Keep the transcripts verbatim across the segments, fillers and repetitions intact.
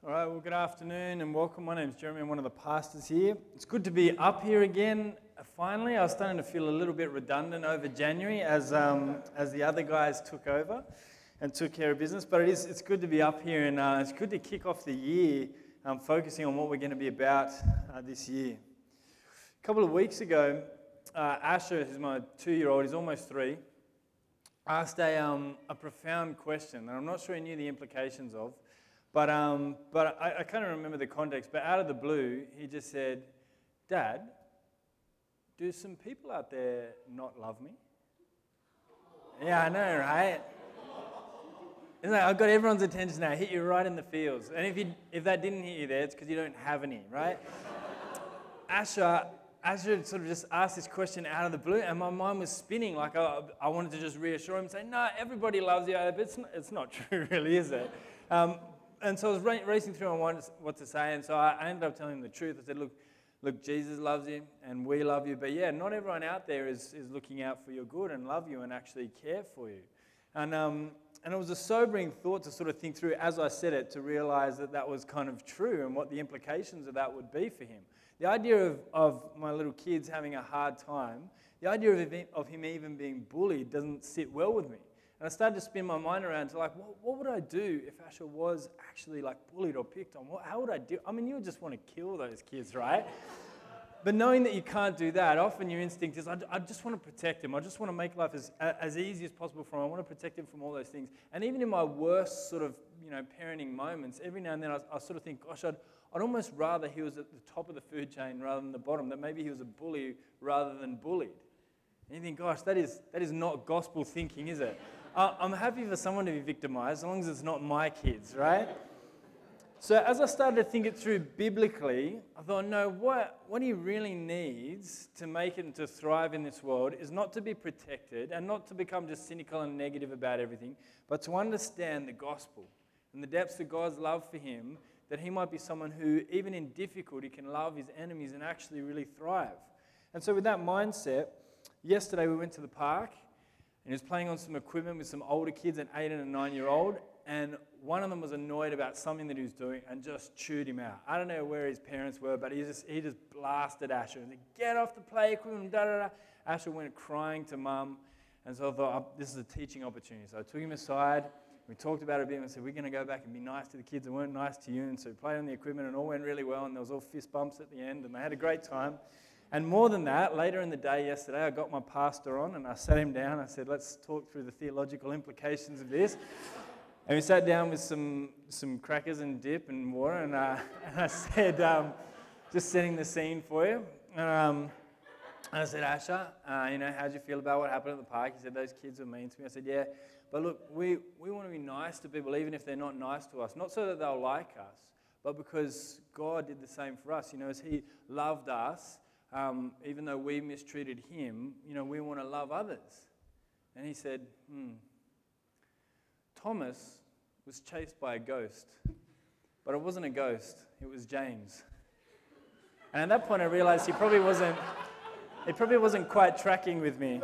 All right, well, good afternoon and welcome. My name's Jeremy. I'm one of the pastors here. It's good to be up here again. Uh, Finally, I was starting to feel a little bit redundant over January as um, as the other guys took over and took care of business. But it is it's good to be up here, and uh, it's good to kick off the year um, focusing on what we're going to be about uh, this year. A couple of weeks ago, uh, Asher, who's my two-year-old, he's almost three, asked a um, a profound question that I'm not sure he knew the implications of. But um, but I, I kind of remember the context. But out of the blue, he just said, "Dad, do some people out there not love me?" Yeah, I know, right? It's like, I've got everyone's attention now. I hit you right in the feels. And if you if that didn't hit you there, it's because you don't have any, right? Asher, Asher sort of just asked this question out of the blue, and my mind was spinning. Like I, I wanted to just reassure him and say, "No, everybody loves you," but it's not, it's not true, really, is it? Um, And so I was ra- racing through my mind what to say, and so I I ended up telling him the truth. I said, look, look, Jesus loves you, and we love you, but yeah, not everyone out there is, is looking out for your good and love you and actually care for you. And um, and it was a sobering thought to sort of think through as I said it, to realize that that was kind of true and what the implications of that would be for him. The idea of, of my little kids having a hard time, the idea of, him- of him even being bullied doesn't sit well with me. And I started to spin my mind around to like, what, what would I do if Asher was actually like bullied or picked on? What, how would I do? I mean, you would just want to kill those kids, right? But knowing that you can't do that, often your instinct is, I, I just want to protect him. I just want to make life as as easy as possible for him. I want to protect him from all those things. And even in my worst sort of, you know, parenting moments, every now and then I, I sort of think, gosh, I'd, I'd almost rather he was at the top of the food chain rather than the bottom, that maybe he was a bully rather than bullied. And you think, gosh, that is that is not gospel thinking, is it? I'm happy for someone to be victimized, as long as it's not my kids, right? So as I started to think it through biblically, I thought, no, what, what he really needs to make it and to thrive in this world is not to be protected and not to become just cynical and negative about everything, but to understand the gospel and the depths of God's love for him, that he might be someone who, even in difficulty, can love his enemies and actually really thrive. And so with that mindset, yesterday we went to the park, and he was playing on some equipment with some older kids, an eight and a nine-year-old, and one of them was annoyed about something that he was doing and just chewed him out. I don't know where his parents were, but he just he just blasted Asher and said, "Get off the play equipment," da da da. Asher went crying to mum, and so I thought, oh, this is a teaching opportunity. So I took him aside, we talked about it a bit, and I said, we're going to go back and be nice to the kids that weren't nice to you. And so we played on the equipment, and it all went really well, and there was all fist bumps at the end, and they had a great time. And more than that, later in the day yesterday, I got my pastor on and I sat him down. I said, let's talk through the theological implications of this. And we sat down with some some crackers and dip and water, and, uh, and I said, um, just setting the scene for you. And, um, and I said, Asher, uh, you know, how'd you feel about what happened at the park? He said, those kids were mean to me. I said, yeah, but look, we, we want to be nice to people, even if they're not nice to us. Not so that they'll like us, but because God did the same for us. You know, as he loved us, Um, even though we mistreated him, you know, we want to love others. And he said, hmm, Thomas was chased by a ghost, but it wasn't a ghost, it was James. And at that point I realized he probably wasn't, he probably wasn't quite tracking with me.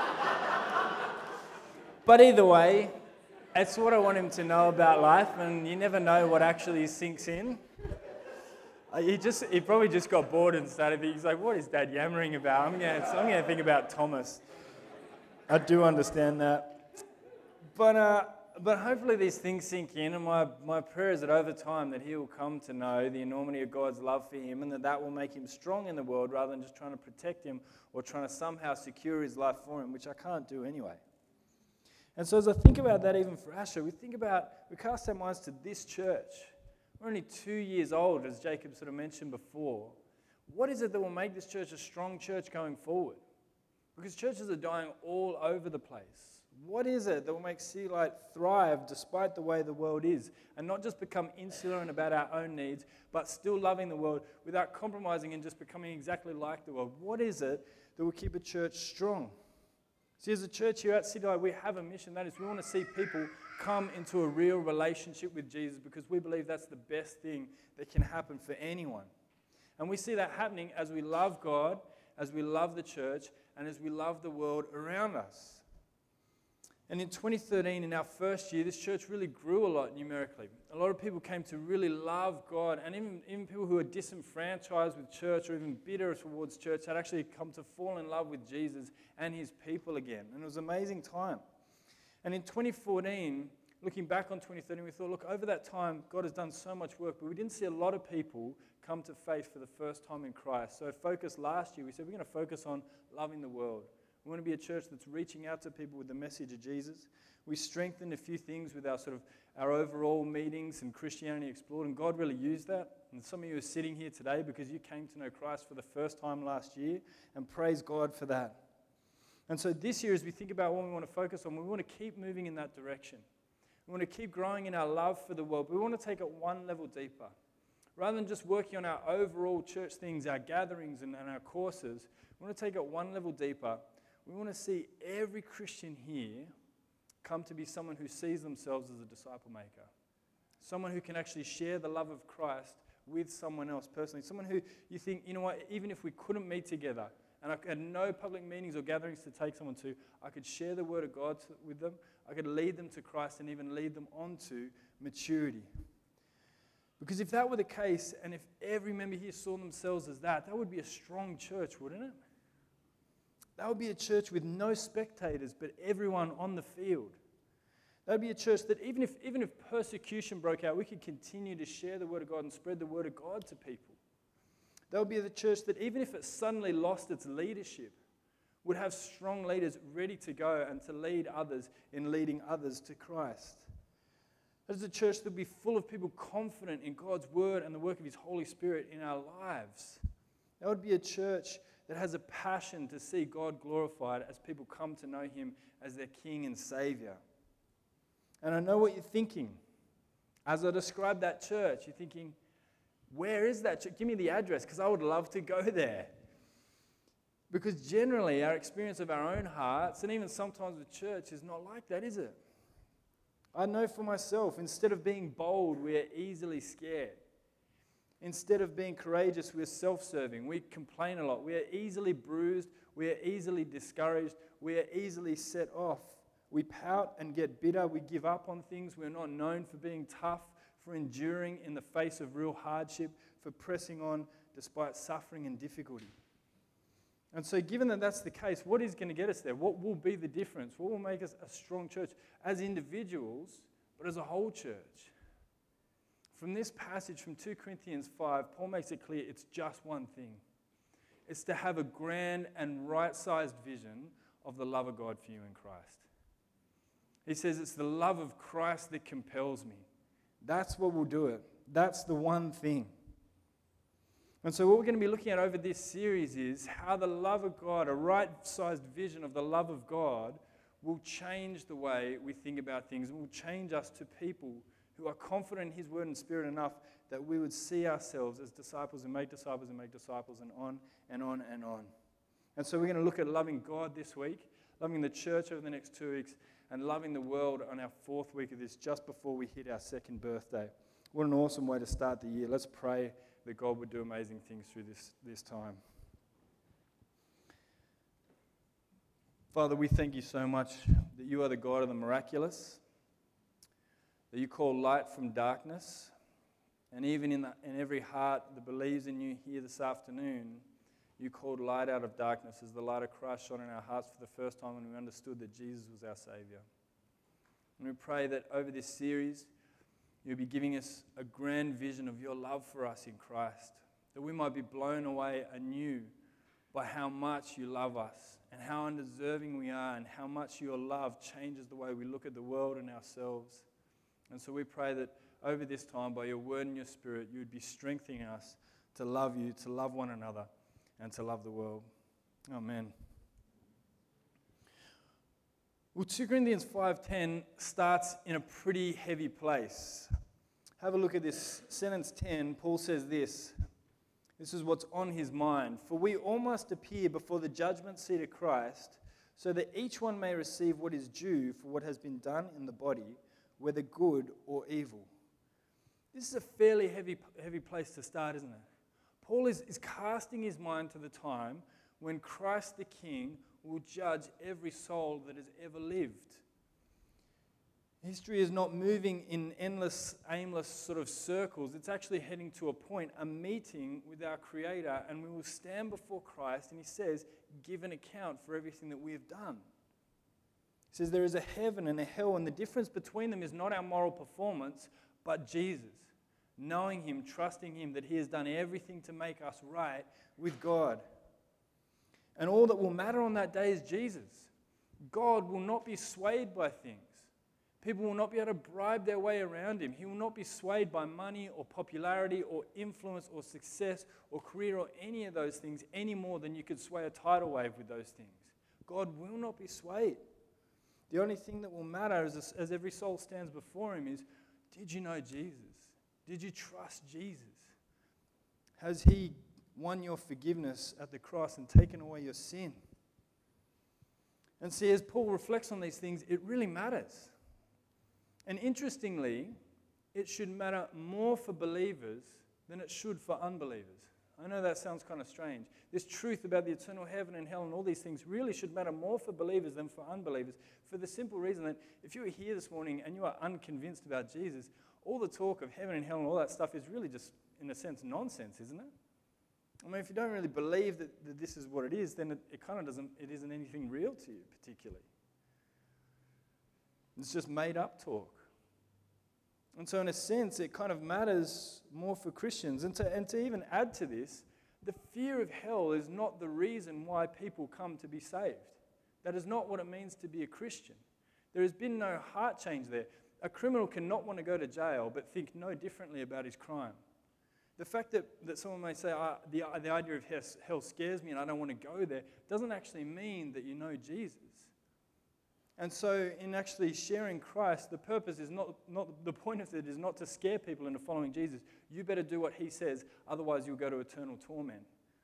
But either way, it's what I want him to know about life, and you never know what actually sinks in. Uh, He just he probably just got bored and started thinking, he's like, what is Dad yammering about? I'm going to I'm going to think about Thomas. I do understand that. But uh, but hopefully these things sink in, and my, my prayer is that over time that he will come to know the enormity of God's love for him, and that that will make him strong in the world rather than just trying to protect him or trying to somehow secure his life for him, which I can't do anyway. And so as I think about that even for Asher, we think about, we cast our minds to this church. We're only two years old, as Jacob sort of mentioned before. What is it that will make this church a strong church going forward? Because churches are dying all over the place. What is it that will make Sea Light thrive despite the way the world is? And not just become insular and about our own needs, but still loving the world without compromising and just becoming exactly like the world. What is it that will keep a church strong? See, as a church here at City Light, we have a mission. That is, we want to see people come into a real relationship with Jesus, because we believe that's the best thing that can happen for anyone. And we see that happening as we love God, as we love the church, and as we love the world around us. And in twenty thirteen, in our first year, this church really grew a lot numerically. A lot of people came to really love God, and even, even people who were disenfranchised with church or even bitter towards church had actually come to fall in love with Jesus and his people again. And it was an amazing time. And in twenty fourteen, looking back on twenty thirteen, we thought, look, over that time, God has done so much work, but we didn't see a lot of people come to faith for the first time in Christ. So focus last year, we said we're going to focus on loving the world. We want to be a church that's reaching out to people with the message of Jesus. We strengthened a few things with our sort of our overall meetings and Christianity Explored, and God really used that. And some of you are sitting here today because you came to know Christ for the first time last year, and praise God for that. And so this year, as we think about what we want to focus on, we want to keep moving in that direction. We want to keep growing in our love for the world, but we want to take it one level deeper. Rather than just working on our overall church things, our gatherings and, and our courses, we want to take it one level deeper. We want to see every Christian here come to be someone who sees themselves as a disciple maker. Someone who can actually share the love of Christ with someone else personally. Someone who you think, you know what, even if we couldn't meet together and I had no public meetings or gatherings to take someone to, I could share the word of God to, with them. I could lead them to Christ and even lead them on to maturity. Because if that were the case, and if every member here saw themselves as that, that would be a strong church, wouldn't it? That would be a church with no spectators, but everyone on the field. That would be a church that even if, even if persecution broke out, we could continue to share the word of God and spread the word of God to people. That would be the church that even if it suddenly lost its leadership, would have strong leaders ready to go and to lead others in leading others to Christ. That is a church that would be full of people confident in God's word and the work of his Holy Spirit in our lives. That would be a church that has a passion to see God glorified as people come to know him as their King and Savior. And I know what you're thinking. As I describe that church, you're thinking, where is that church? Give me the address, because I would love to go there. Because generally, our experience of our own hearts, and even sometimes with church, is not like that, is it? I know for myself, instead of being bold, we are easily scared. Instead of being courageous, we're self-serving. We complain a lot. We are easily bruised. We are easily discouraged. We are easily set off. We pout and get bitter. We give up on things. We're not known for being tough, for enduring in the face of real hardship, for pressing on despite suffering and difficulty. And so given that that's the case, what is going to get us there? What will be the difference? What will make us a strong church as individuals, but as a whole church? From this passage from Second Corinthians five, Paul makes it clear it's just one thing. It's to have a grand and right-sized vision of the love of God for you in Christ. He says it's the love of Christ that compels me. That's what will do it. That's the one thing. And so what we're going to be looking at over this series is how the love of God, a right-sized vision of the love of God, will change the way we think about things and will change us to people who are confident in his word and spirit enough that we would see ourselves as disciples and make disciples and make disciples and on and on and on. And so we're going to look at loving God this week, loving the church over the next two weeks, and loving the world on our fourth week of this, just before we hit our second birthday. What an awesome way to start the year. Let's pray that God would do amazing things through this, this time. Father, we thank you so much that you are the God of the miraculous, that you call light from darkness, and even in, the, in every heart that believes in you here this afternoon, you called light out of darkness as the light of Christ shone in our hearts for the first time when we understood that Jesus was our Savior. And we pray that over this series, you'll be giving us a grand vision of your love for us in Christ, that we might be blown away anew by how much you love us and how undeserving we are and how much your love changes the way we look at the world and ourselves. And so we pray that over this time, by your word and your spirit, you would be strengthening us to love you, to love one another, and to love the world. Amen. Well, Second Corinthians five ten starts in a pretty heavy place. Have a look at this. Sentence ten, Paul says this. This is what's on his mind. For we all must appear before the judgment seat of Christ, so that each one may receive what is due for what has been done in the body, whether good or evil. This is a fairly heavy, heavy place to start, isn't it? Paul is, is casting his mind to the time when Christ the King will judge every soul that has ever lived. History is not moving in endless, aimless sort of circles. It's actually heading to a point, a meeting with our Creator, and we will stand before Christ, and He says, give an account for everything that we have done. He says there is a heaven and a hell, and the difference between them is not our moral performance, but Jesus. Knowing Him, trusting Him, that He has done everything to make us right with God. And all that will matter on that day is Jesus. God will not be swayed by things. People will not be able to bribe their way around Him. He will not be swayed by money or popularity or influence or success or career or any of those things any more than you could sway a tidal wave with those things. God will not be swayed. The only thing that will matter as, as every soul stands before Him is, did you know Jesus? Did you trust Jesus? Has He won your forgiveness at the cross and taken away your sin? And see, as Paul reflects on these things, it really matters. And interestingly, it should matter more for believers than it should for unbelievers. I know that sounds kind of strange. This truth about the eternal heaven and hell and all these things really should matter more for believers than for unbelievers, for the simple reason that if you were here this morning and you are unconvinced about Jesus, all the talk of heaven and hell and all that stuff is really just, in a sense, nonsense, isn't it? I mean, if you don't really believe that, that this is what it is, then it, it kind of doesn't, it isn't anything real to you, particularly. It's just made up talk. And so in a sense, it kind of matters more for Christians. And to, and to even add to this, the fear of hell is not the reason why people come to be saved. That is not what it means to be a Christian. There has been no heart change there. A criminal cannot want to go to jail but think no differently about his crime. The fact that, that someone may say, oh, the, the idea of hell scares me and I don't want to go there, doesn't actually mean that you know Jesus. And so in actually sharing Christ, the purpose is not, not, the point of it is not to scare people into following Jesus. You better do what He says, otherwise you'll go to eternal torment.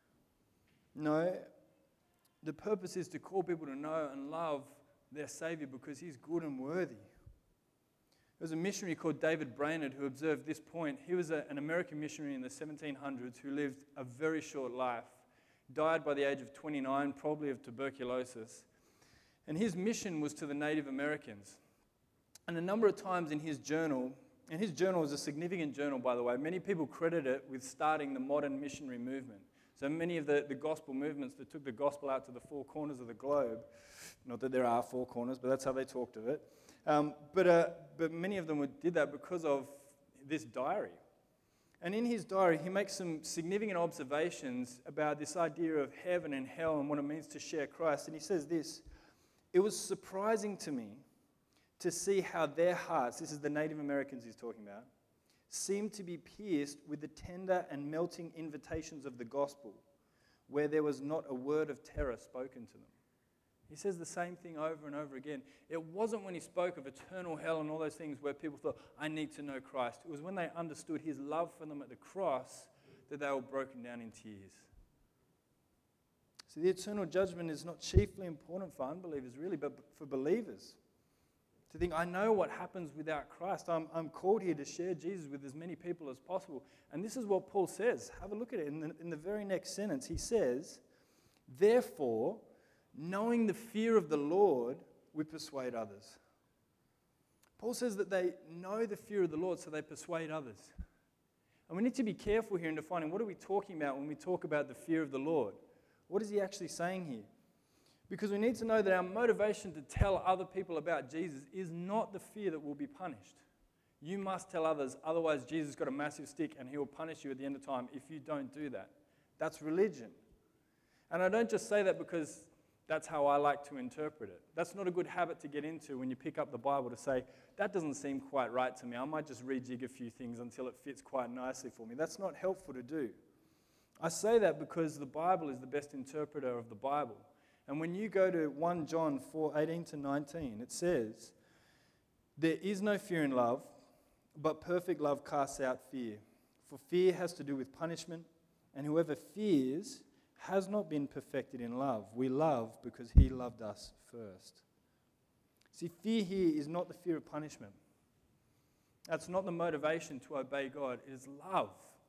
No, the purpose is to call people to know and love their Savior because He's good and worthy. There was a missionary called David Brainerd who observed this point. He was a, an American missionary in the seventeen hundreds who lived a very short life, died by the age of twenty-nine, probably of tuberculosis. And his mission was to the Native Americans. And a number of times in his journal, and his journal is a significant journal, by the way, many people credit it with starting the modern missionary movement. So many of the, the gospel movements that took the gospel out to the four corners of the globe, not that there are four corners, but that's how they talked of it. Um, but, uh, but many of them would, did that because of this diary. And in his diary, he makes some significant observations about this idea of heaven and hell and what it means to share Christ. And he says this: it was surprising to me to see how their hearts, this is the Native Americans he's talking about, seemed to be pierced with the tender and melting invitations of the gospel, where there was not a word of terror spoken to them. He says the same thing over and over again. It wasn't when he spoke of eternal hell and all those things where people thought, I need to know Christ. It was when they understood His love for them at the cross that they were broken down in tears. So the eternal judgment is not chiefly important for unbelievers, really, but for believers. To think, I know what happens without Christ. I'm, I'm called here to share Jesus with as many people as possible. And this is what Paul says. Have a look at it. In the, in the very next sentence, he says, therefore, knowing the fear of the Lord, we persuade others. Paul says that they know the fear of the Lord, so they persuade others. And we need to be careful here in defining what are we talking about when we talk about the fear of the Lord. What is he actually saying here? Because we need to know that our motivation to tell other people about Jesus is not the fear that we'll be punished. You must tell others, otherwise Jesus got a massive stick and He will punish you at the end of time if you don't do that. That's religion. And I don't just say that because that's how I like to interpret it. That's not a good habit to get into when you pick up the Bible, to say, that doesn't seem quite right to me. I might just rejig a few things until it fits quite nicely for me. That's not helpful to do. I say that because the Bible is the best interpreter of the Bible. And when you go to First John four, eighteen to nineteen, it says, there is no fear in love, but perfect love casts out fear. For fear has to do with punishment, and whoever fears has not been perfected in love. We love because He loved us first. See, fear here is not the fear of punishment. That's not the motivation to obey God. It is love.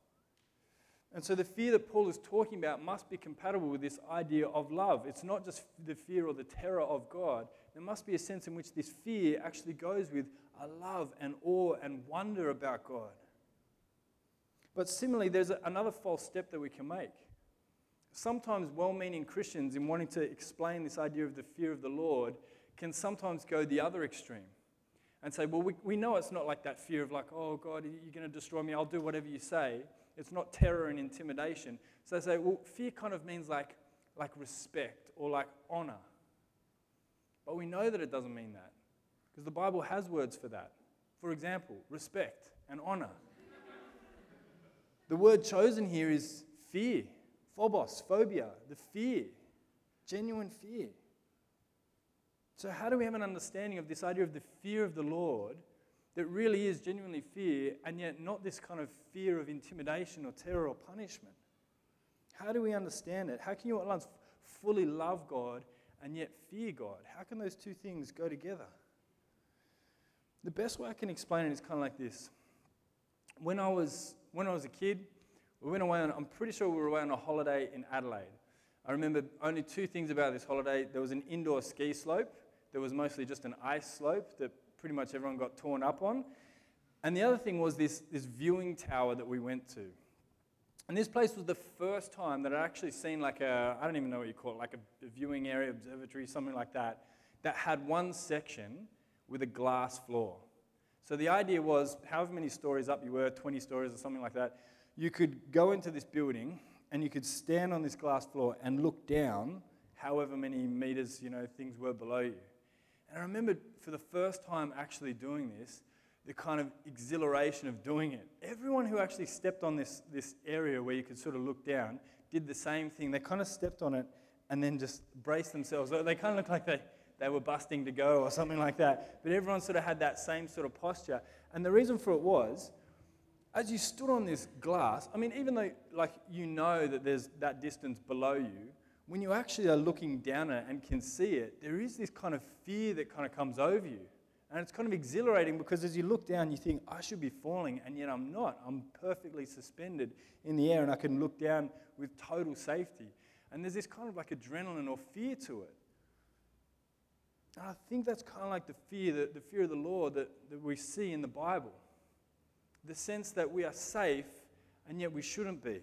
And so the fear that Paul is talking about must be compatible with this idea of love. It's not just the fear or the terror of God. There must be a sense in which this fear actually goes with a love and awe and wonder about God. But similarly, there's a, another false step that we can make. Sometimes well-meaning Christians, in wanting to explain this idea of the fear of the Lord, can sometimes go the other extreme and say, well, we, we know it's not like that fear of like, oh, God, you're going to destroy me, I'll do whatever you say. It's not terror and intimidation. So they say, well, fear kind of means like, like respect or like honor. But we know that it doesn't mean that because the Bible has words for that. For example, respect and honor. The word chosen here is fear, phobos, phobia, the fear, genuine fear. So how do we have an understanding of this idea of the fear of the Lord that really is genuinely fear and yet not this kind of fear of intimidation or terror or punishment? How do we understand it? How can you at once fully love God and yet fear God? How can those two things go together? The best way I can explain it is kind of like this. When I was when I was a kid, we went away on, I'm pretty sure we were away on a holiday in Adelaide. I remember only two things about this holiday. There was an indoor ski slope. There was mostly just an ice slope that pretty much everyone got torn up on. And the other thing was this, this viewing tower that we went to. And this place was the first time that I'd actually seen like a, I don't even know what you call it, like a, a viewing area, observatory, something like that, that had one section with a glass floor. So the idea was, however many stories up you were, twenty stories or something like that, you could go into this building and you could stand on this glass floor and look down however many meters, you know, things were below you. And I remember for the first time actually doing this, the kind of exhilaration of doing it. Everyone who actually stepped on this, this area where you could sort of look down did the same thing. They kind of stepped on it and then just braced themselves. They kind of looked like they, they were busting to go or something like that. But everyone sort of had that same sort of posture. And the reason for it was, as you stood on this glass, I mean, even though like you know that there's that distance below you, when you actually are looking down at it and can see it, there is this kind of fear that kind of comes over you. And it's kind of exhilarating because as you look down, you think, I should be falling, and yet I'm not. I'm perfectly suspended in the air, and I can look down with total safety. And there's this kind of like adrenaline or fear to it. And I think that's kind of like the fear, the, the fear of the Lord that, that we see in the Bible. The sense that we are safe, and yet we shouldn't be.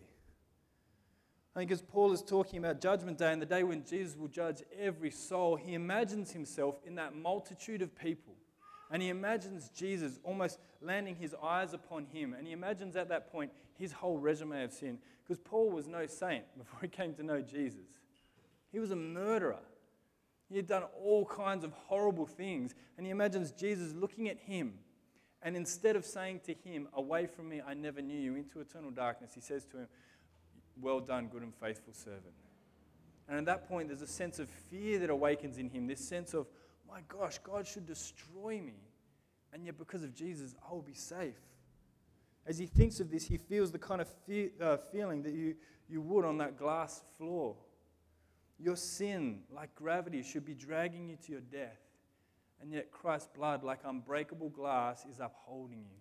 I think as Paul is talking about Judgment Day and the day when Jesus will judge every soul, he imagines himself in that multitude of people. And he imagines Jesus almost landing his eyes upon him. And he imagines at that point his whole resume of sin. Because Paul was no saint before he came to know Jesus. He was a murderer. He had done all kinds of horrible things. And he imagines Jesus looking at him. And instead of saying to him, away from me, I never knew you, into eternal darkness, he says to him, well done, good and faithful servant. And at that point, there's a sense of fear that awakens in him, this sense of, my gosh, God should destroy me, and yet because of Jesus, I will be safe. As he thinks of this, he feels the kind of fear, uh, feeling that you, you would on that glass floor. Your sin, like gravity, should be dragging you to your death, and yet Christ's blood, like unbreakable glass, is upholding you.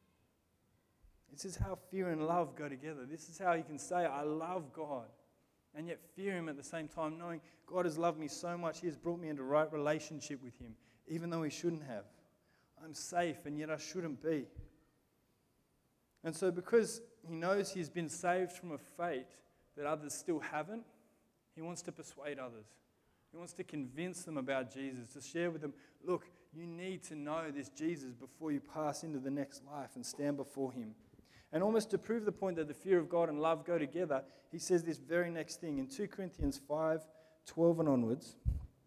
This is how fear and love go together. This is how you can say, I love God, and yet fear him at the same time, knowing God has loved me so much, he has brought me into right relationship with him, even though he shouldn't have. I'm safe, and yet I shouldn't be. And so because he knows he's been saved from a fate that others still haven't, he wants to persuade others. He wants to convince them about Jesus, to share with them, look, you need to know this Jesus before you pass into the next life and stand before him. And almost to prove the point that the fear of God and love go together, he says this very next thing in two Corinthians five, twelve and onwards.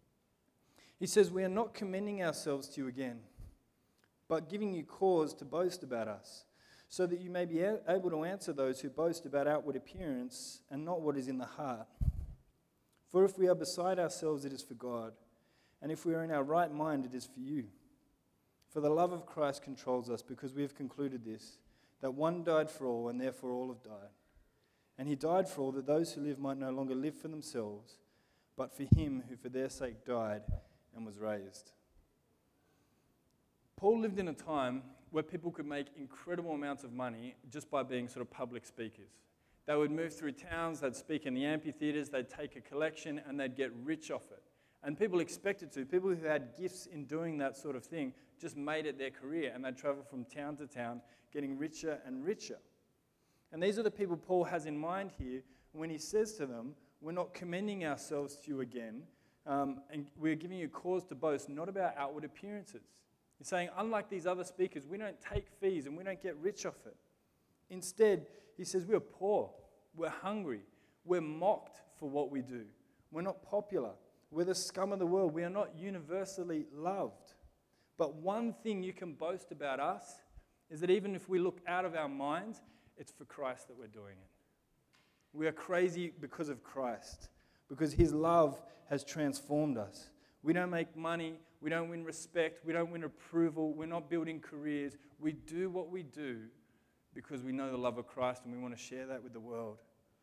He says, we are not commending ourselves to you again, but giving you cause to boast about us, so that you may be able to answer those who boast about outward appearance and not what is in the heart. For if we are beside ourselves, it is for God, and if we are in our right mind, it is for you. For the love of Christ controls us, because we have concluded this, that one died for all, and therefore all have died. And he died for all, that those who live might no longer live for themselves, but for him who for their sake died and was raised. Paul lived in a time where people could make incredible amounts of money just by being sort of public speakers. They would move through towns, they'd speak in the amphitheaters, they'd take a collection, and they'd get rich off it. And people expected to. People who had gifts in doing that sort of thing just made it their career, and they'd travel from town to town, getting richer and richer. And these are the people Paul has in mind here when he says to them, we're not commending ourselves to you again, um, and we're giving you cause to boast, not about outward appearances. He's saying, unlike these other speakers, we don't take fees and we don't get rich off it. Instead, he says we're poor, we're hungry, we're mocked for what we do. We're not popular. We're the scum of the world. We are not universally loved. But one thing you can boast about us is that even if we look out of our minds, it's for Christ that we're doing it. We are crazy because of Christ, because his love has transformed us. We don't make money, we don't win respect, we don't win approval, we're not building careers. We do what we do because we know the love of Christ and we want to share that with the world.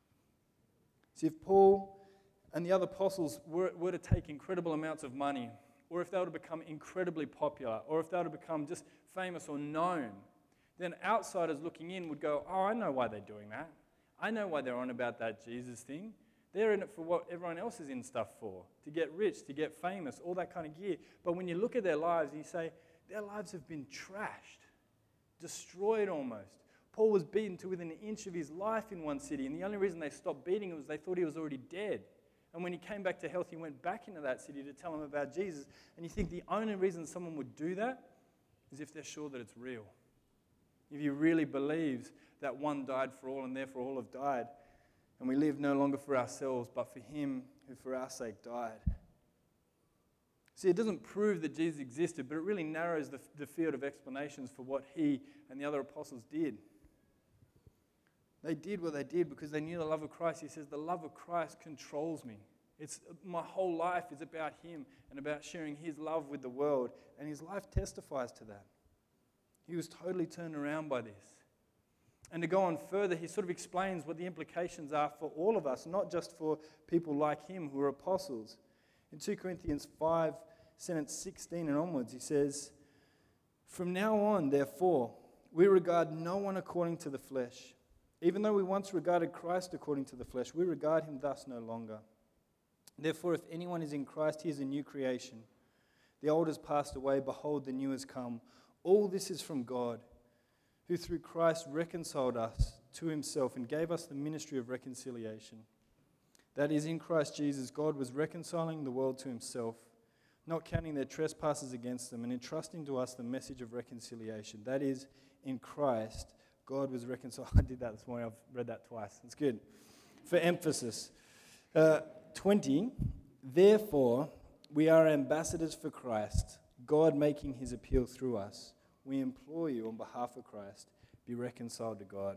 See, if Paul and the other apostles were, were to take incredible amounts of money, or if they were to become incredibly popular, or if they were to become just famous or known, then outsiders looking in would go, oh, I know why they're doing that. I know why they're on about that Jesus thing. They're in it for what everyone else is in stuff for, to get rich, to get famous, all that kind of gear. But when you look at their lives and you say, their lives have been trashed, destroyed almost. Paul was beaten to within an inch of his life in one city, and the only reason they stopped beating him was they thought he was already dead. And when he came back to health, he went back into that city to tell them about Jesus. And you think the only reason someone would do that is if they're sure that it's real. If he really believes that one died for all and therefore all have died, and we live no longer for ourselves, but for him who for our sake died. See, it doesn't prove that Jesus existed, but it really narrows the, the field of explanations for what he and the other apostles did. They did what they did because they knew the love of Christ. He says, the love of Christ controls me. It's my whole life is about him and about sharing his love with the world, and his life testifies to that. He was totally turned around by this. And to go on further, he sort of explains what the implications are for all of us, not just for people like him who are apostles. In Second Corinthians five, sentence sixteen and onwards, he says, from now on, therefore, we regard no one according to the flesh. Even though we once regarded Christ according to the flesh, we regard him thus no longer. Therefore, if anyone is in Christ, he is a new creation. The old has passed away, behold, the new has come. All this is from God, who through Christ reconciled us to himself and gave us the ministry of reconciliation. That is, in Christ Jesus, God was reconciling the world to himself, not counting their trespasses against them, and entrusting to us the message of reconciliation. That is, in Christ, God was reconciled. I did that this morning. I've read that twice. It's good. For emphasis. Uh, twenty, therefore, we are ambassadors for Christ, God making his appeal through us. We implore you on behalf of Christ, be reconciled to God.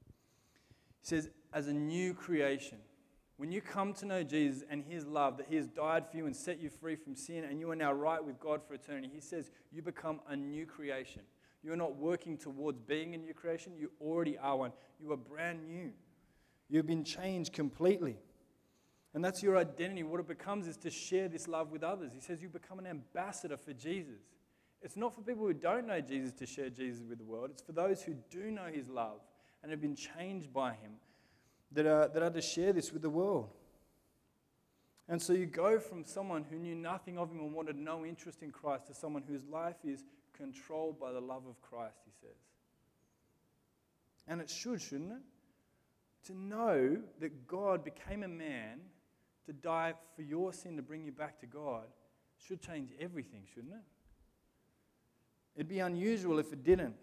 He says, as a new creation, when you come to know Jesus and his love, that he has died for you and set you free from sin, and you are now right with God for eternity, he says you become a new creation. You're not working towards being a new creation. You already are one. You are brand new. You've been changed completely. And that's your identity. What it becomes is to share this love with others. He says you become an ambassador for Jesus. It's not for people who don't know Jesus to share Jesus with the world. It's for those who do know his love and have been changed by him that are, that are to share this with the world. And so you go from someone who knew nothing of him and wanted no interest in Christ to someone whose life is controlled by the love of Christ, he says. And it should, shouldn't it? To know that God became a man to die for your sin to bring you back to God should change everything, shouldn't it? It'd be unusual if it didn't.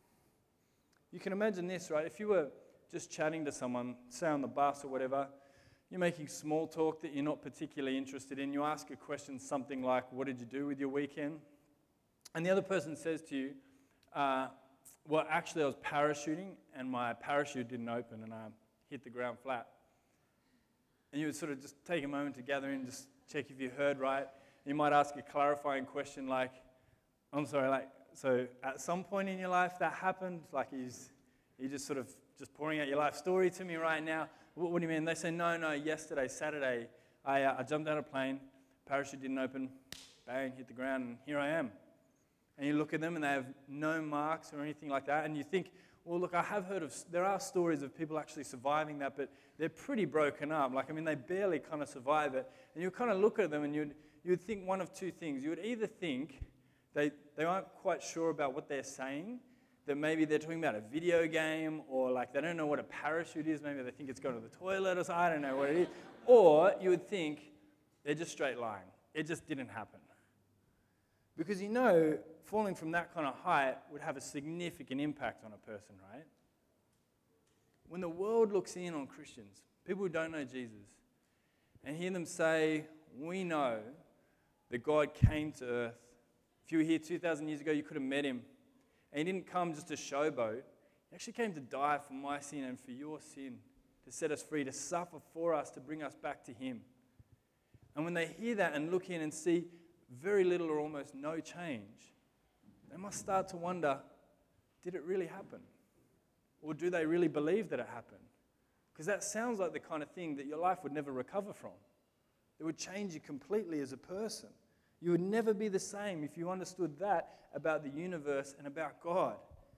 You can imagine this, right? If you were just chatting to someone, say on the bus or whatever, you're making small talk that you're not particularly interested in. You ask a question, something like, what did you do with your weekend? And the other person says to you, uh, well, actually, I was parachuting, and my parachute didn't open, and I hit the ground flat. And you would sort of just take a moment to gather in, just check if you heard right. You might ask a clarifying question like, I'm sorry, like, so at some point in your life that happened? Like, he's, you just sort of just pouring out your life story to me right now. What, what do you mean? They say, no, no, yesterday, Saturday, I, uh, I jumped out of a plane, parachute didn't open, bang, hit the ground, and here I am. And you look at them and they have no marks or anything like that. And you think, well, look, I have heard of, there are stories of people actually surviving that, but they're pretty broken up. Like, I mean, they barely kind of survive it. And you kind of look at them and you'd, you'd think one of two things. You would either think they, they aren't quite sure about what they're saying, that maybe they're talking about a video game, or like they don't know what a parachute is, maybe they think it's going to the toilet or something, I don't know what it is. Or you would think they're just straight lying. It just didn't happen. Because you know, falling from that kind of height would have a significant impact on a person, right? When the world looks in on Christians, people who don't know Jesus, and hear them say, we know that God came to earth. If you were here two thousand years ago, you could have met him. And he didn't come just to showboat. He actually came to die for my sin and for your sin, to set us free, to suffer for us, to bring us back to him. And when they hear that and look in and see very little or almost no change, they must start to wonder, did it really happen? Or do they really believe that it happened? Because that sounds like the kind of thing that your life would never recover from. It would change you completely as a person. You would never be the same if you understood that about the universe and about God.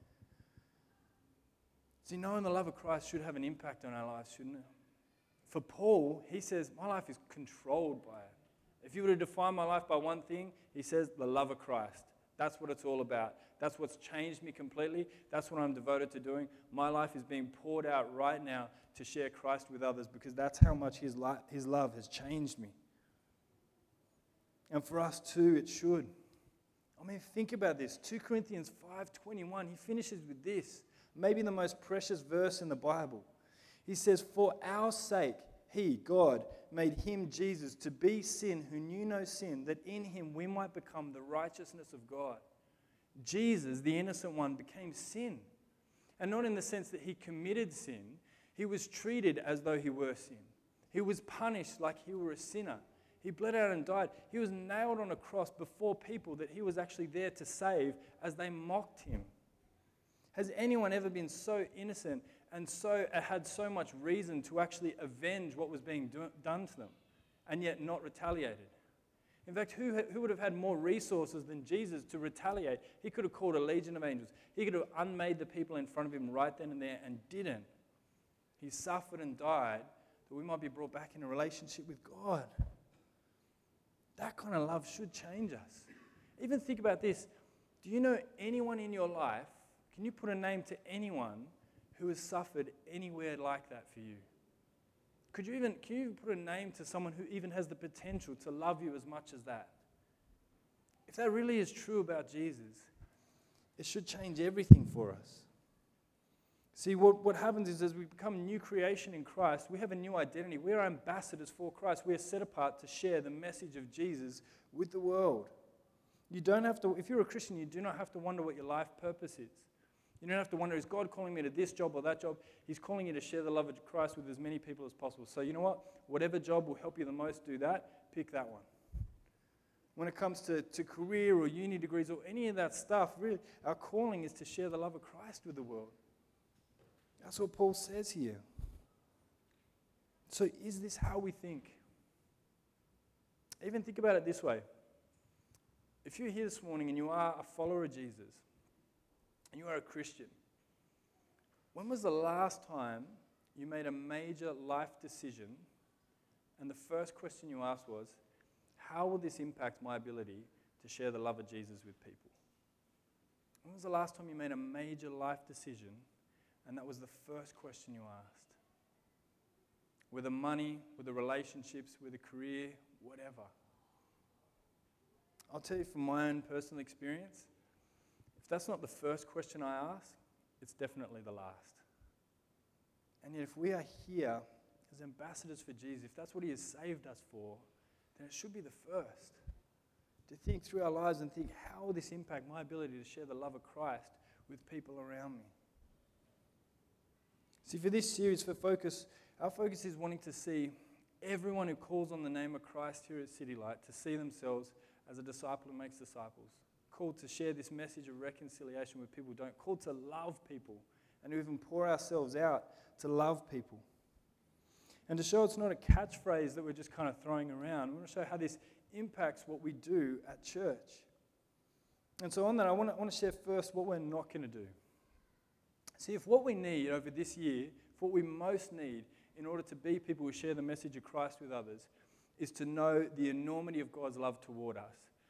See, knowing the love of Christ should have an impact on our lives, shouldn't it? For Paul, he says, my life is controlled by it. If you were to define my life by one thing, he says, the love of Christ. That's what it's all about. That's what's changed me completely. That's what I'm devoted to doing. My life is being poured out right now to share Christ with others, because that's how much his, li- his love has changed me. And for us too, it should. I mean, think about this. Second Corinthians five twenty-one, he finishes with this, maybe the most precious verse in the Bible. He says, for our sake, he, God, made him, Jesus, to be sin who knew no sin, that in him we might become the righteousness of God. Jesus, the innocent one, became sin. And not in the sense that he committed sin. He was treated as though he were sin. He was punished like he were a sinner. He bled out and died. He was nailed on a cross before people that he was actually there to save as they mocked him. Has anyone ever been so innocent and so uh, had so much reason to actually avenge what was being do- done to them and yet not retaliated? In fact, who, who would have had more resources than Jesus to retaliate? He could have called a legion of angels. He could have unmade the people in front of him right then and there and didn't. He suffered and died that we might be brought back in a relationship with God. That kind of love should change us. Even think about this. Do you know anyone in your life, can you put a name to anyone who has suffered anywhere like that for you? Could you even, can you even put a name to someone who even has the potential to love you as much as that? If that really is true about Jesus, it should change everything for us. See, what, what happens is as we become new creation in Christ, we have a new identity. We are ambassadors for Christ. We are set apart to share the message of Jesus with the world. You don't have to, if you're a Christian, you do not have to wonder what your life purpose is. You don't have to wonder, is God calling me to this job or that job? He's calling you to share the love of Christ with as many people as possible. So you know what? Whatever job will help you the most do that, pick that one. When it comes to, to career or uni degrees or any of that stuff, really, our calling is to share the love of Christ with the world. That's what Paul says here. So is this how we think? Even think about it this way. If you're here this morning and you are a follower of Jesus, and you are a Christian, when was the last time you made a major life decision and the first question you asked was, how will this impact my ability to share the love of Jesus with people? When was the last time you made a major life decision and that was the first question you asked? With the money, with the relationships, with a career, whatever. I'll tell you from my own personal experience, if that's not the first question I ask, it's definitely the last. And yet if we are here as ambassadors for Jesus, if that's what he has saved us for, then it should be the first. To think through our lives and think, how will this impact my ability to share the love of Christ with people around me? See, for this series, for Focus, our focus is wanting to see everyone who calls on the name of Christ here at City Light to see themselves as a disciple who makes disciples. Called to share this message of reconciliation with people who don't. Called to love people and to even pour ourselves out to love people. And to show it's not a catchphrase that we're just kind of throwing around. We want to show how this impacts what we do at church. And so on that, I want to, I want to share first what we're not going to do. See, if what we need over this year, if what we most need in order to be people who share the message of Christ with others, is to know the enormity of God's love toward us,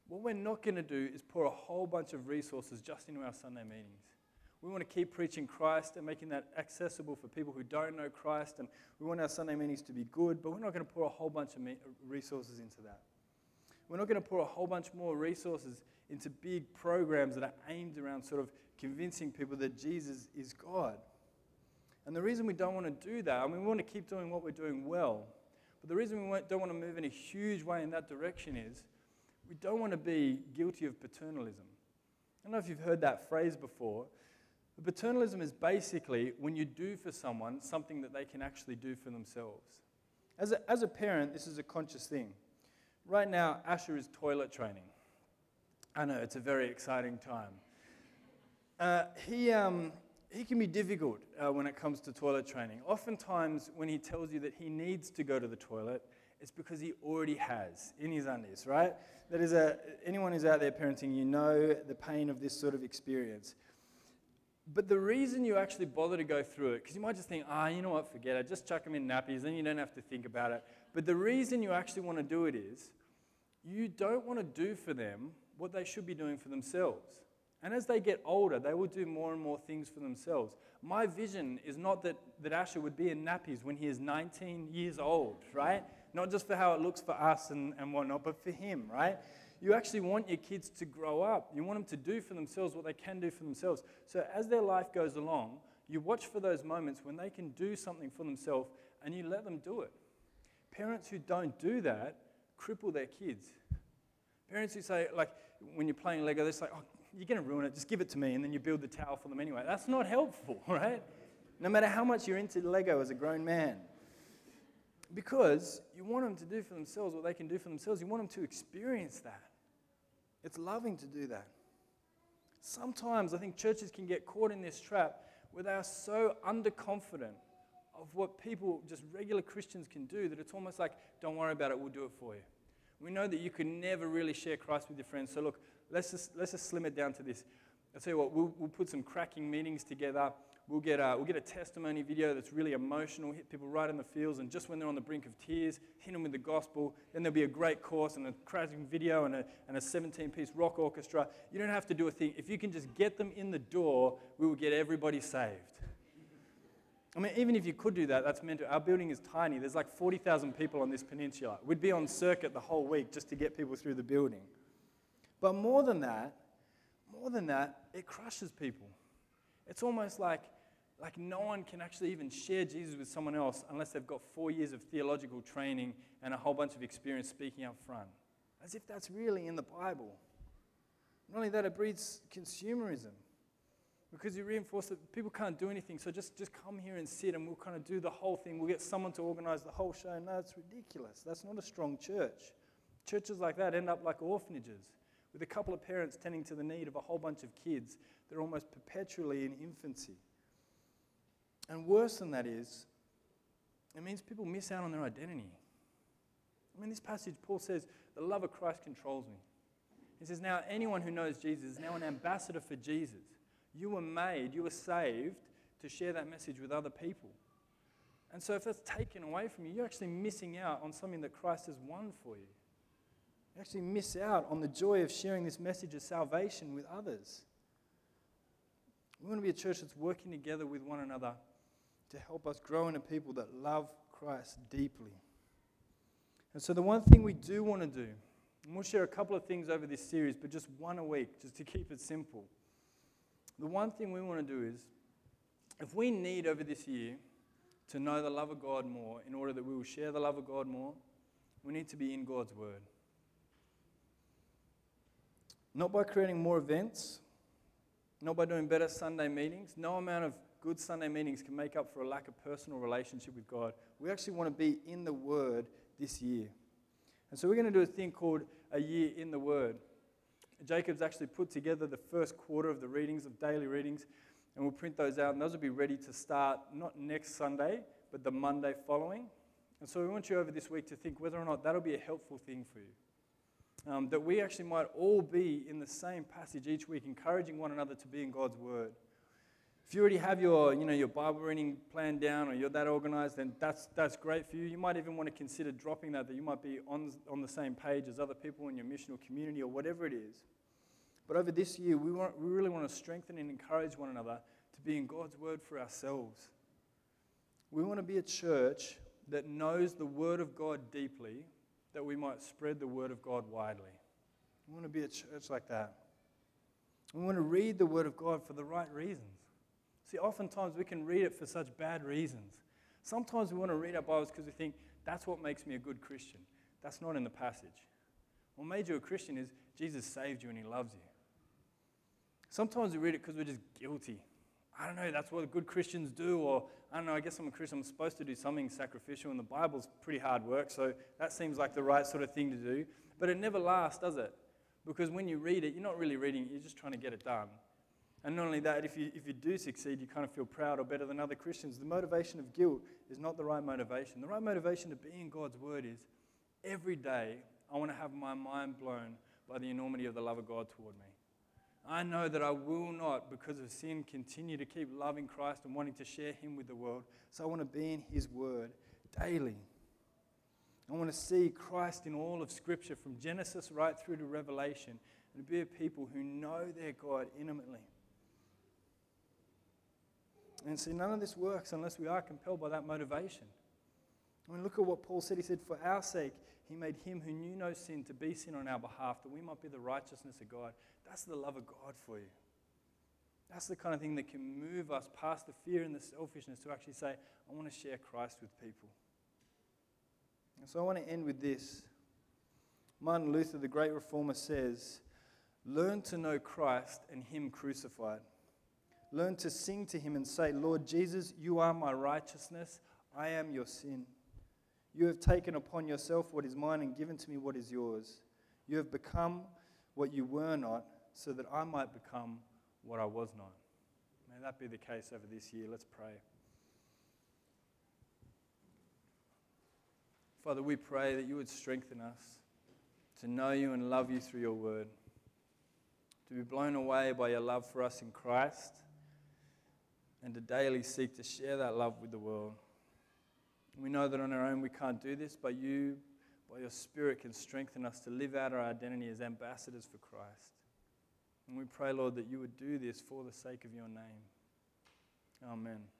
what we're not going to do is pour a whole bunch of resources just into our Sunday meetings. We want to keep preaching Christ and making that accessible for people who don't know Christ, and we want our Sunday meetings to be good, but we're not going to pour a whole bunch of me- resources into that. We're not going to pour a whole bunch more resources into big programs that are aimed around sort of convincing people that Jesus is God. And the reason we don't want to do that, I mean, we want to keep doing what we're doing well, but the reason we don't want to move in a huge way in that direction is we don't want to be guilty of paternalism. I don't know if you've heard that phrase before, but paternalism is basically when you do for someone something that they can actually do for themselves. As a, as a parent, this is a conscious thing. Right now, Asher is toilet training. I know, it's a very exciting time. Uh, he, um, he can be difficult uh, when it comes to toilet training. Oftentimes, when he tells you that he needs to go to the toilet, it's because he already has in his undies, right? That is a, anyone who's out there parenting, you know the pain of this sort of experience. But the reason you actually bother to go through it, because you might just think, ah, you know what, forget it, just chuck them in nappies, then you don't have to think about it. But the reason you actually want to do it is, you don't want to do for them what they should be doing for themselves. And as they get older, they will do more and more things for themselves. My vision is not that, that Asher would be in nappies when he is nineteen years old, right? Not just for how it looks for us and, and whatnot, but for him, right? You actually want your kids to grow up. You want them to do for themselves what they can do for themselves. So as their life goes along, you watch for those moments when they can do something for themselves and you let them do it. Parents who don't do that cripple their kids. Parents who say, like, when you're playing Lego, they're just like, oh, you're going to ruin it, just give it to me, and then you build the tower for them anyway. That's not helpful, right? No matter how much you're into Lego as a grown man. Because you want them to do for themselves what they can do for themselves. You want them to experience that. It's loving to do that. Sometimes I think churches can get caught in this trap where they are so underconfident of what people, just regular Christians, can do that it's almost like, don't worry about it, we'll do it for you. We know that you can never really share Christ with your friends, so look, let's just let's just slim it down to this. I'll tell you what, we'll, we'll put some cracking meetings together. We'll get, a, we'll get a testimony video that's really emotional, hit people right in the feels, and just when they're on the brink of tears, hit them with the gospel. Then there'll be a great course and a cracking video and a, and a seventeen-piece rock orchestra. You don't have to do a thing. If you can just get them in the door, we will get everybody saved. I mean, even if you could do that, that's meant to. Our building is tiny. There's like forty thousand people on this peninsula. We'd be on circuit the whole week just to get people through the building. But more than that, more than that, it crushes people. It's almost like, like no one can actually even share Jesus with someone else unless they've got four years of theological training and a whole bunch of experience speaking up front. As if that's really in the Bible. Not only that, it breeds consumerism. Because you reinforce that people can't do anything, so just, just come here and sit and we'll kind of do the whole thing. We'll get someone to organize the whole show. No, it's ridiculous. That's not a strong church. Churches like that end up like orphanages, with a couple of parents tending to the need of a whole bunch of kids that are almost perpetually in infancy. And worse than that is, it means people miss out on their identity. I mean, this passage, Paul says, the love of Christ controls me. He says, now anyone who knows Jesus is now an ambassador for Jesus. You were made, you were saved to share that message with other people. And so if that's taken away from you, you're actually missing out on something that Christ has won for you. You actually miss out on the joy of sharing this message of salvation with others. We want to be a church that's working together with one another to help us grow into people that love Christ deeply. And so the one thing we do want to do, and we'll share a couple of things over this series, but just one a week, just to keep it simple. The one thing we want to do is, if we need over this year to know the love of God more in order that we will share the love of God more, we need to be in God's Word. Not by creating more events, not by doing better Sunday meetings. No amount of good Sunday meetings can make up for a lack of personal relationship with God. We actually want to be in the Word this year. And so we're going to do a thing called a year in the Word. Jacob's actually put together the first quarter of the readings, of daily readings, and we'll print those out, and those will be ready to start not next Sunday, but the Monday following. And so we want you over this week to think whether or not that'll be a helpful thing for you. Um, that we actually might all be in the same passage each week, encouraging one another to be in God's Word. If you already have your, you know, your Bible reading plan down or you're that organized, then that's, that's great for you. You might even want to consider dropping that, that you might be on, on the same page as other people in your missional community or whatever it is. But over this year, we, want, we really want to strengthen and encourage one another to be in God's word for ourselves. We want to be a church that knows the word of God deeply, that we might spread the word of God widely. We want to be a church like that. We want to read the word of God for the right reasons. See, oftentimes we can read it for such bad reasons. Sometimes we want to read our Bibles because we think, that's what makes me a good Christian. That's not in the passage. What made you a Christian is Jesus saved you and he loves you. Sometimes we read it because we're just guilty. I don't know, that's what good Christians do, or I don't know, I guess I'm a Christian, I'm supposed to do something sacrificial, and the Bible's pretty hard work, so that seems like the right sort of thing to do. But it never lasts, does it? Because when you read it, you're not really reading it, you're just trying to get it done. And not only that, if you if you do succeed, you kind of feel proud or better than other Christians. The motivation of guilt is not the right motivation. The right motivation to be in God's word is every day I want to have my mind blown by the enormity of the love of God toward me. I know that I will not, because of sin, continue to keep loving Christ and wanting to share him with the world. So I want to be in his word daily. I want to see Christ in all of Scripture, from Genesis right through to Revelation, and be a people who know their God intimately. And see, none of this works unless we are compelled by that motivation. I mean, look at what Paul said. He said, for our sake, he made him who knew no sin to be sin on our behalf, that we might be the righteousness of God. That's the love of God for you. That's the kind of thing that can move us past the fear and the selfishness to actually say, I want to share Christ with people. And so I want to end with this. Martin Luther, the great reformer, says, learn to know Christ and him crucified. Learn to sing to him and say, Lord Jesus, you are my righteousness. I am your sin. You have taken upon yourself what is mine and given to me what is yours. You have become what you were not, so that I might become what I was not. May that be the case over this year. Let's pray. Father, we pray that you would strengthen us to know you and love you through your word, to be blown away by your love for us in Christ, and to daily seek to share that love with the world. We know that on our own we can't do this, but you, by your Spirit, can strengthen us to live out our identity as ambassadors for Christ. And we pray, Lord, that you would do this for the sake of your name. Amen.